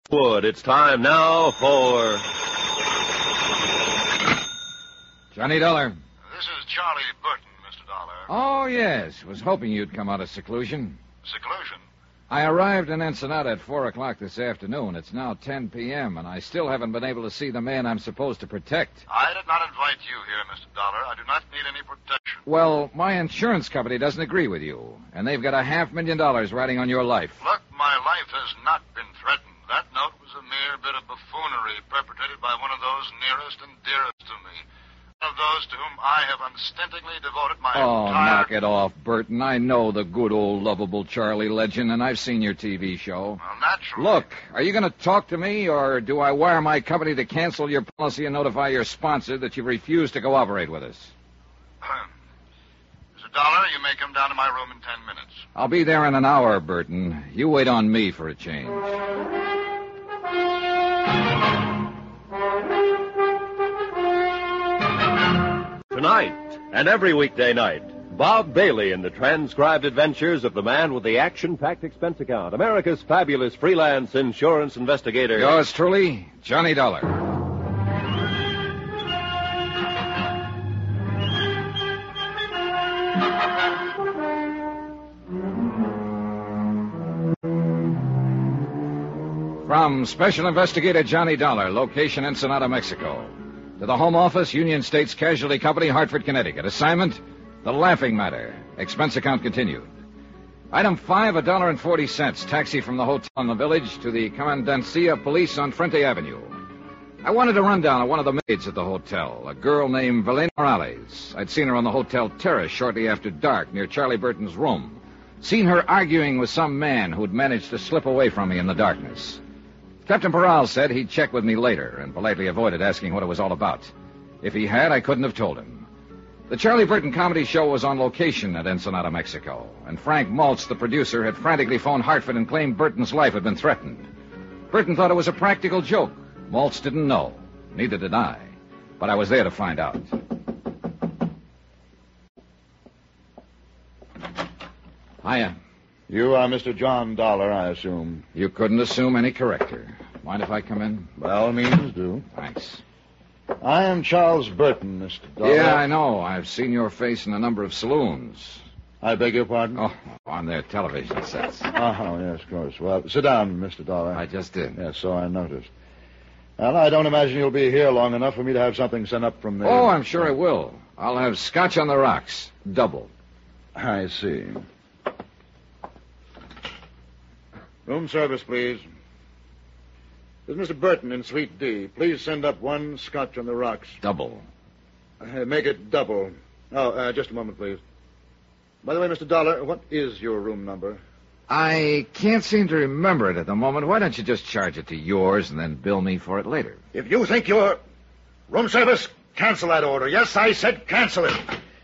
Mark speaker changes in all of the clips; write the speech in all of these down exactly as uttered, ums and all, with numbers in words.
Speaker 1: Wood. It's time now for...
Speaker 2: Johnny Dollar.
Speaker 3: This is Charlie Burton, Mister Dollar.
Speaker 2: Oh, yes. Was hoping you'd come out of seclusion.
Speaker 3: Seclusion?
Speaker 2: I arrived in Ensenada at four o'clock this afternoon. It's now ten p.m., and I still haven't been able to see the man I'm supposed to protect.
Speaker 3: I did not invite you here, Mister Dollar. I do not need any protection.
Speaker 2: Well, my insurance company doesn't agree with you, and they've got a half million dollars riding on your life.
Speaker 3: Look, my life has not been threatened. That note was a mere bit of buffoonery perpetrated by one of those nearest and dearest to me. One of those to whom I have unstintingly devoted my
Speaker 2: Oh,
Speaker 3: entire...
Speaker 2: knock it off, Burton. I know the good old lovable Charlie legend, and I've seen your T V show.
Speaker 3: Well, naturally.
Speaker 2: Look, are you going to talk to me, or do I wire my company to cancel your policy and notify your sponsor that you refuse to cooperate with us?
Speaker 3: Mister Dollar, you may come down to my room in ten minutes.
Speaker 2: I'll be there in an hour, Burton. You wait on me for a change.
Speaker 1: Tonight, and every weekday night, Bob Bailey in the transcribed adventures of the man with the action-packed expense account, America's fabulous freelance insurance investigator.
Speaker 2: Yours truly, Johnny Dollar. From Special Investigator Johnny Dollar, location Ensenada, Mexico. To the Home Office, Union States Casualty Company, Hartford, Connecticut. Assignment, The Laughing Matter. Expense account continued. Item five, a dollar and forty cents. Taxi from the hotel in the village to the Commandancia of Police on Frente Avenue. I wanted a rundown of one of the maids at the hotel, a girl named Valena Morales. I'd seen her on the hotel terrace shortly after dark near Charlie Burton's room. Seen her arguing with some man who'd managed to slip away from me in the darkness. Captain Peral said he'd check with me later and politely avoided asking what it was all about. If he had, I couldn't have told him. The Charlie Burton comedy show was on location at Ensenada, Mexico, and Frank Maltz, the producer, had frantically phoned Hartford and claimed Burton's life had been threatened. Burton thought it was a practical joke. Maltz didn't know. Neither did I. But I was there to find out. Hiya.
Speaker 4: You are Mister John Dollar, I assume.
Speaker 2: You couldn't assume any corrector. Mind if I come in?
Speaker 4: By all means, do.
Speaker 2: Thanks.
Speaker 4: I am Charles Burton, Mister Dollar.
Speaker 2: Yeah, I know. I've seen your face in a number of saloons.
Speaker 4: I beg your pardon?
Speaker 2: Oh, on their television sets.
Speaker 4: Oh, yes, of course. Well, sit down, Mister Dollar.
Speaker 2: I just did.
Speaker 4: Yes, so I noticed. Well, I don't imagine you'll be here long enough for me to have something sent up from there.
Speaker 2: Oh, I'm sure I will. I'll have scotch on the rocks. Double.
Speaker 4: I see. Room service, please. This is Mister Burton in Suite D. Please send up one scotch on the rocks.
Speaker 2: Double.
Speaker 4: Uh, make it double. Oh, uh, just a moment, please. By the way, Mister Dollar, what is your room number?
Speaker 2: I can't seem to remember it at the moment. Why don't you just charge it to yours and then bill me for it later?
Speaker 4: If you think you're... Room service, cancel that order. Yes, I said cancel it.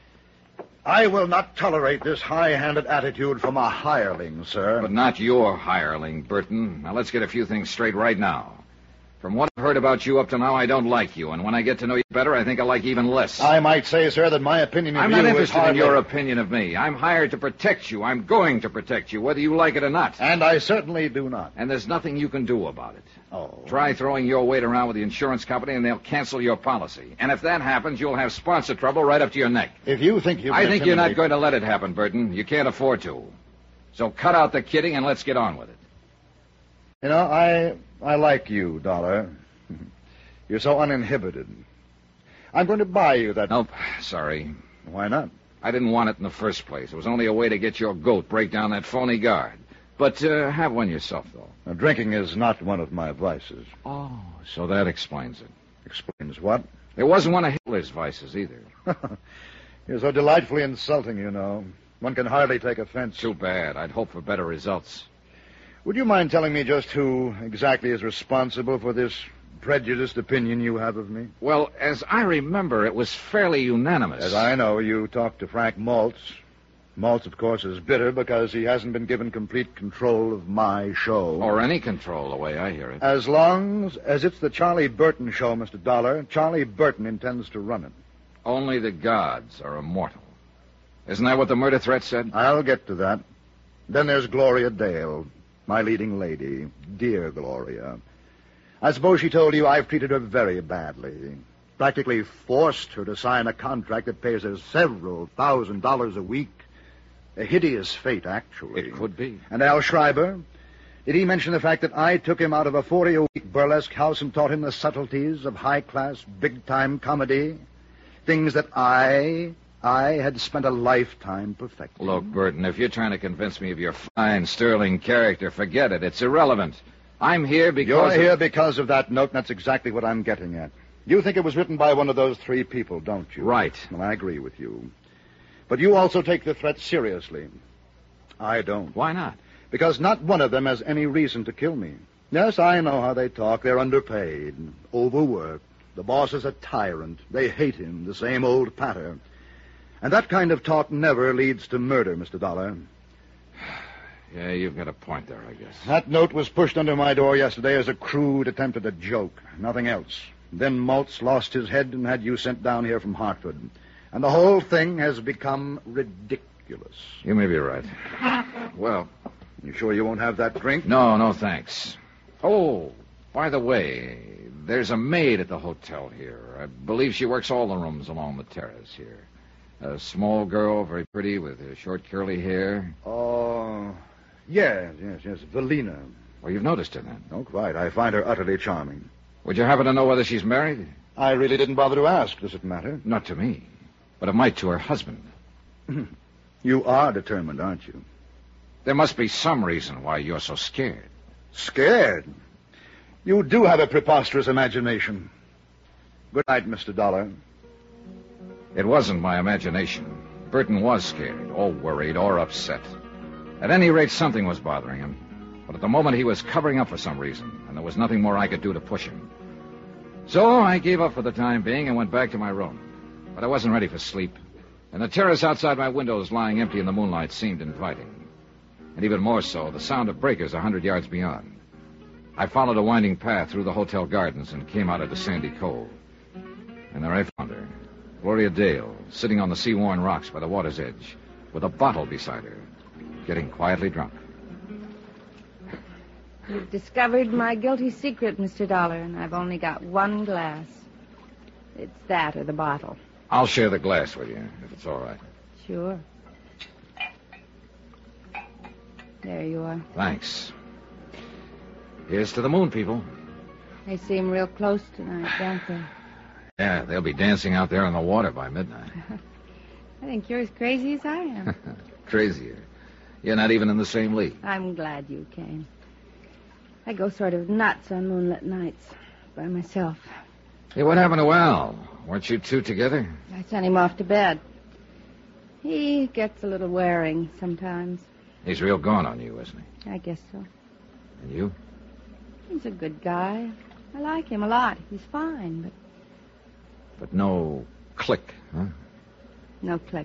Speaker 4: I will not tolerate this high-handed attitude from a hireling, sir.
Speaker 2: But not your hireling, Burton. Now, let's get a few things straight right now. From what I've heard about you up to now, I don't like you. And when I get to know you better, I think I like you even less.
Speaker 4: I might say, sir, that my opinion of
Speaker 2: I'm
Speaker 4: you
Speaker 2: not
Speaker 4: is
Speaker 2: interested
Speaker 4: hardly...
Speaker 2: in your opinion of me. I'm hired to protect you. I'm going to protect you, whether you like it or not.
Speaker 4: And I certainly do not.
Speaker 2: And there's nothing you can do about it.
Speaker 4: Oh.
Speaker 2: Try throwing your weight around with the insurance company, and they'll cancel your policy. And if that happens, you'll have sponsor trouble right up to your neck.
Speaker 4: If you think you
Speaker 2: I
Speaker 4: can
Speaker 2: think you're not
Speaker 4: intimidate-
Speaker 2: going to let it happen, Burton. You can't afford to. So cut out the kidding and let's get on with it.
Speaker 4: You know, I I like you, Dollar. You're so uninhibited. I'm going to buy you that...
Speaker 2: Nope. Sorry.
Speaker 4: Why not?
Speaker 2: I didn't want it in the first place. It was only a way to get your goat, break down that phony guard. But uh, have one yourself, though.
Speaker 4: Now, drinking is not one of my vices.
Speaker 2: Oh, so that explains it.
Speaker 4: Explains what?
Speaker 2: It wasn't one of Hitler's vices, either.
Speaker 4: You're so delightfully insulting, you know. One can hardly take offense.
Speaker 2: Too bad. I'd hope for better results.
Speaker 4: Would you mind telling me just who exactly is responsible for this prejudiced opinion you have of me?
Speaker 2: Well, as I remember, it was fairly unanimous.
Speaker 4: As I know, you talked to Frank Maltz. Maltz, of course, is bitter because he hasn't been given complete control of my show.
Speaker 2: Or any control, the way I hear it.
Speaker 4: As long as, as it's the Charlie Burton show, Mister Dollar, Charlie Burton intends to run it.
Speaker 2: Only the gods are immortal. Isn't that what the murder threat said?
Speaker 4: I'll get to that. Then there's Gloria Dale, my leading lady. Dear Gloria. I suppose she told you I've treated her very badly. Practically forced her to sign a contract that pays her several thousand dollars a week. A hideous fate, actually.
Speaker 2: It could be.
Speaker 4: And Al Schreiber? Did he mention the fact that I took him out of a forty-a-week burlesque house and taught him the subtleties of high-class, big-time comedy? Things that I, I had spent a lifetime perfecting.
Speaker 2: Look, Burton, if you're trying to convince me of your fine, sterling character, forget it. It's irrelevant. I'm here because...
Speaker 4: You're
Speaker 2: of...
Speaker 4: here because of that note, and that's exactly what I'm getting at. You think it was written by one of those three people, don't you?
Speaker 2: Right.
Speaker 4: Well, I agree with you. But you also take the threat seriously. I don't.
Speaker 2: Why not?
Speaker 4: Because not one of them has any reason to kill me. Yes, I know how they talk. They're underpaid, overworked. The boss is a tyrant. They hate him, the same old patter. And that kind of talk never leads to murder, Mister Dollar.
Speaker 2: Yeah, you've got a point there, I guess.
Speaker 4: That note was pushed under my door yesterday as a crude attempt at a joke. Nothing else. Then Maltz lost his head and had you sent down here from Hartford. And the whole thing has become ridiculous.
Speaker 2: You may be right. Well...
Speaker 4: You sure you won't have that drink?
Speaker 2: No, no, thanks. Oh, by the way, there's a maid at the hotel here. I believe she works all the rooms along the terrace here. A small girl, very pretty, with uh, short curly hair.
Speaker 4: Oh, yes, yes, yes, Valina.
Speaker 2: Well, you've noticed her then?
Speaker 4: Oh, quite. I find her utterly charming.
Speaker 2: Would you happen to know whether she's married?
Speaker 4: I really didn't bother to ask. Does it matter?
Speaker 2: Not to me, but it might to her husband.
Speaker 4: You are determined, aren't you?
Speaker 2: There must be some reason why you're so scared.
Speaker 4: Scared? You do have a preposterous imagination. Good night, Mister Dollar.
Speaker 2: It wasn't my imagination. Burton was scared, or worried, or upset. At any rate, something was bothering him. But at the moment, he was covering up for some reason, and there was nothing more I could do to push him. So I gave up for the time being and went back to my room. But I wasn't ready for sleep. And the terrace outside my windows lying empty in the moonlight seemed inviting. And even more so, the sound of breakers a hundred yards beyond. I followed a winding path through the hotel gardens and came out into Sandy Cove. And there I found her, Gloria Dale, sitting on the sea-worn rocks by the water's edge, with a bottle beside her, getting quietly drunk.
Speaker 5: You've discovered my guilty secret, Mister Dollar, and I've only got one glass. It's that or the bottle.
Speaker 2: I'll share the glass with you, if it's all right.
Speaker 5: Sure. There you are.
Speaker 2: Thanks. Here's to the moon, people.
Speaker 5: They seem real close tonight, don't they?
Speaker 2: Yeah, they'll be dancing out there on the water by midnight.
Speaker 5: I think you're as crazy as I am.
Speaker 2: Crazier. You're not even in the same league.
Speaker 5: I'm glad you came. I go sort of nuts on moonlit nights by myself.
Speaker 2: Hey, what happened to Al? Weren't you two together?
Speaker 5: I sent him off to bed. He gets a little wearing sometimes.
Speaker 2: He's real gone on you, isn't he?
Speaker 5: I guess so.
Speaker 2: And you?
Speaker 5: He's a good guy. I like him a lot. He's fine, but...
Speaker 2: But no click, huh?
Speaker 5: No click.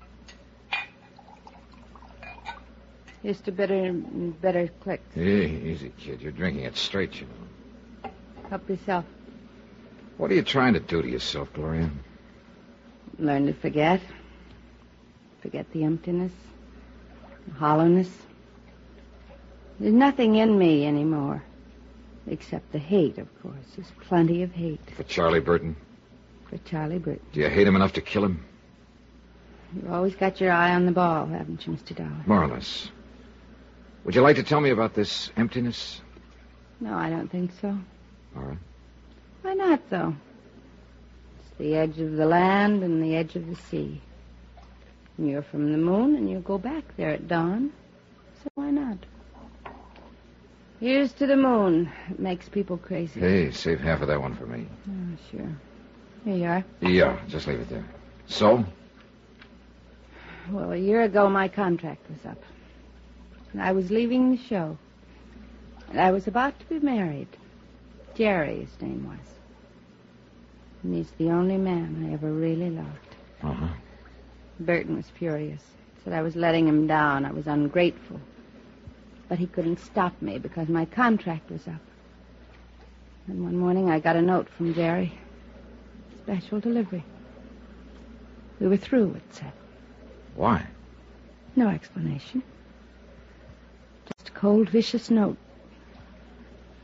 Speaker 5: Here's to better better clicks.
Speaker 2: Hey, easy, kid. You're drinking it straight, you know.
Speaker 5: Help yourself.
Speaker 2: What are you trying to do to yourself, Gloria?
Speaker 5: Learn to forget. Forget the emptiness. Hollowness. There's nothing in me anymore. Except the hate, of course. There's plenty of hate.
Speaker 2: For Charlie Burton?
Speaker 5: For Charlie Burton.
Speaker 2: Do you hate him enough to kill him?
Speaker 5: You've always got your eye on the ball, haven't you, Mister Dollar?
Speaker 2: More or less. Would you like to tell me about this emptiness?
Speaker 5: No, I don't think so.
Speaker 2: All right.
Speaker 5: Why not, though? It's the edge of the land and the edge of the sea. And you're from the moon, and you go back there at dawn. So why not? Here's to the moon. It makes people crazy.
Speaker 2: Hey, save half of that one for me.
Speaker 5: Oh, sure. Here you are.
Speaker 2: Yeah, just leave it there. So?
Speaker 5: Well, a year ago, my contract was up. And I was leaving the show. And I was about to be married. Jerry, his name was. And he's the only man I ever really loved.
Speaker 2: Uh-huh.
Speaker 5: Burton was furious. Said I was letting him down. I was ungrateful. But he couldn't stop me because my contract was up. And one morning I got a note from Jerry. Special delivery. We were through, it said.
Speaker 2: Why?
Speaker 5: No explanation. Just a cold, vicious note.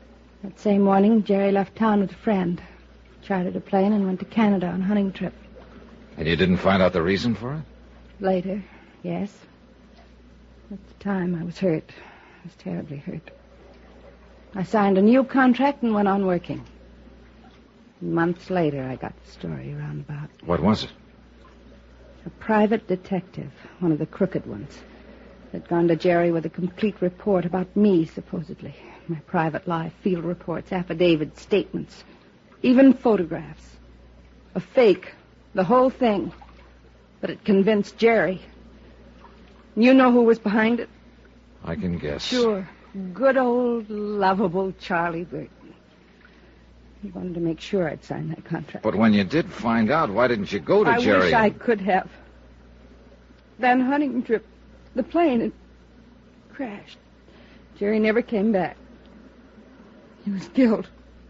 Speaker 5: That same morning, Jerry left town with a friend, chartered a plane, and went to Canada on a hunting trip.
Speaker 2: And you didn't find out the reason for it?
Speaker 5: Later, yes. At the time, I was hurt. I was terribly hurt. I signed a new contract and went on working. Months later, I got the story roundabout.
Speaker 2: What was it?
Speaker 5: A private detective, one of the crooked ones, had gone to Jerry with a complete report about me, supposedly. My private life, field reports, affidavits, statements, even photographs. A fake, the whole thing. But it convinced Jerry. You know who was behind it?
Speaker 2: I can guess.
Speaker 5: Sure. Good old, lovable Charlie Burton. He wanted to make sure I'd sign that contract.
Speaker 2: But when you did find out, why didn't you go to
Speaker 5: I
Speaker 2: Jerry?
Speaker 5: I wish I could have. That hunting trip, the plane, it crashed. Jerry never came back. He was killed.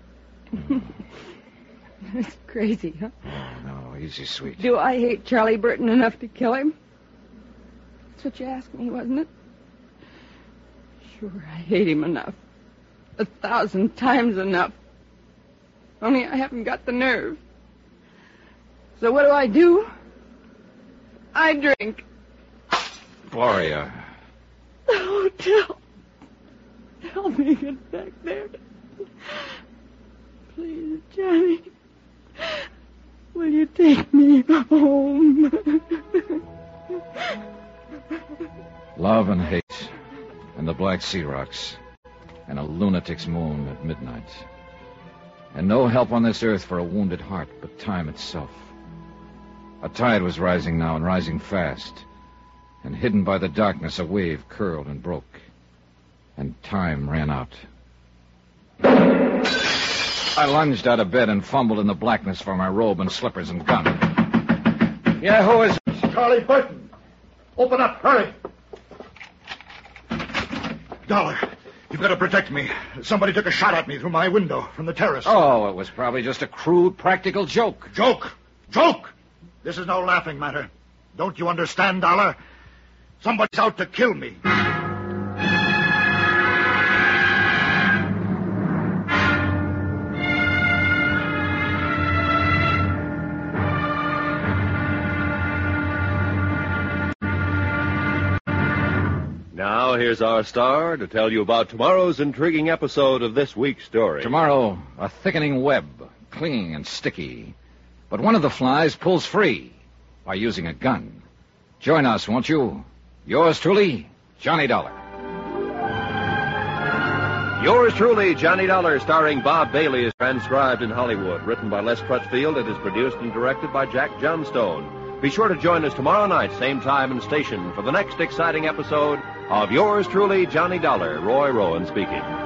Speaker 5: It's crazy, huh?
Speaker 2: Oh, no, easy, sweet.
Speaker 5: Do I hate Charlie Burton enough to kill him? That's what you asked me, wasn't it? Sure, I hate him enough. A thousand times enough. Only I haven't got the nerve. So what do I do? I drink.
Speaker 2: Gloria.
Speaker 5: The hotel. Help me get back there. Please, Johnny. Will you take me home?
Speaker 2: Love and hate, and the Black Sea Rocks, and a lunatic's moon at midnight. And no help on this earth for a wounded heart but time itself. A tide was rising now, and rising fast. And hidden by the darkness, a wave curled and broke. And time ran out. I lunged out of bed and fumbled in the blackness for my robe and slippers and gun. Yeah, who is it?
Speaker 4: Charlie Burton. Open up, hurry. Dollar, you've got to protect me. Somebody took a shot at me through my window from the terrace.
Speaker 2: Oh, it was probably just a crude, practical joke.
Speaker 4: Joke? Joke? This is no laughing matter. Don't you understand, Dollar? Somebody's out to kill me.
Speaker 1: Now, here's our star to tell you about tomorrow's intriguing episode of this week's story.
Speaker 2: Tomorrow, a thickening web, clinging and sticky. But one of the flies pulls free by using a gun. Join us, won't you? Yours truly, Johnny Dollar.
Speaker 1: Yours truly, Johnny Dollar, starring Bob Bailey, is transcribed in Hollywood. Written by Les Crutchfield, it is produced and directed by Jack Johnstone. Be sure to join us tomorrow night, same time and station, for the next exciting episode of Yours truly, Johnny Dollar. Roy Rowan speaking.